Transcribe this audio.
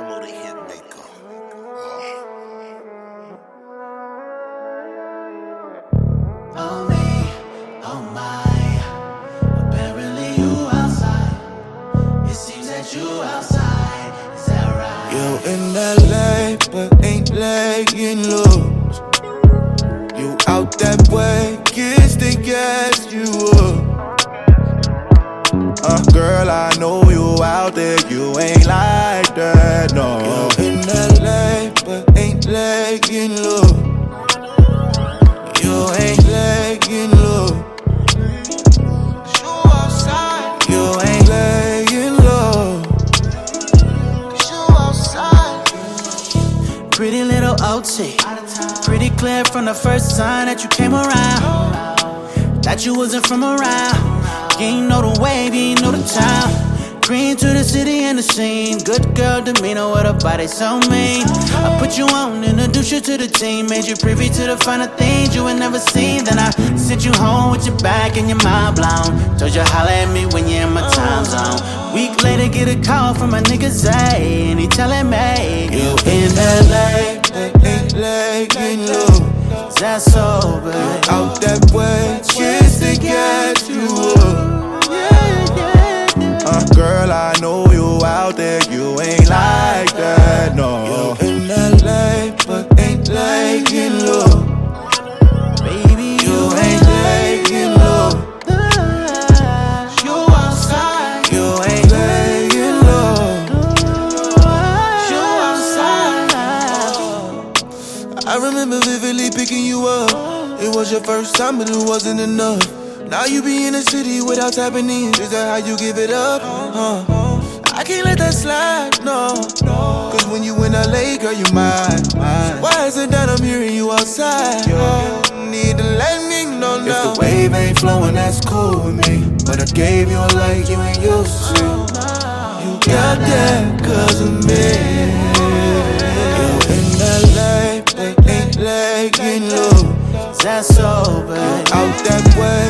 Mo the hit maker. Oh me, oh my. Apparently you outside. It seems that you outside. Is that right? You in LA, but ain't laying low. You out that way, kids they gas you up. Girl, I know you out there, you ain't like that, no. You in LA, but ain't laying low. You ain't laying low. You outside. You ain't laying low. You outside. Pretty little OT. Pretty clear from the first time that you came around. That you wasn't from around. You ain't know the wave, you ain't know the town. Green to the city and the scene. Good girl demeanor with a body so mean. I put you on, introduced you to the team. Made you privy to the finer things you had never seen. Then I sent you home with your back and your mind blown. Told you holla at me when you're in my time zone. Week later get a call from my nigga Zay, and he telling me you in LA, but ain't laying low. That's so bad. Out that way, kids they get you up. Girl, I know you out there, you ain't like that, no. You in LA, but ain't laying low. Baby, you ain't laying low. You outside. You ain't laying low. You outside. I remember vividly picking you up. It was your first time, but it wasn't enough. Now you be in the city without tapping in. Is that how you give it up? I can't let that slide, no. Cause when you in LA, girl, you mine. Why is it that I'm hearing you outside? You need to let me know now. If the wave ain't flowing, that's cool with me. But I gave you a like you ain't used to. You got that cause of me. You in LA, but ain't laying low. That's so bad. Out that way.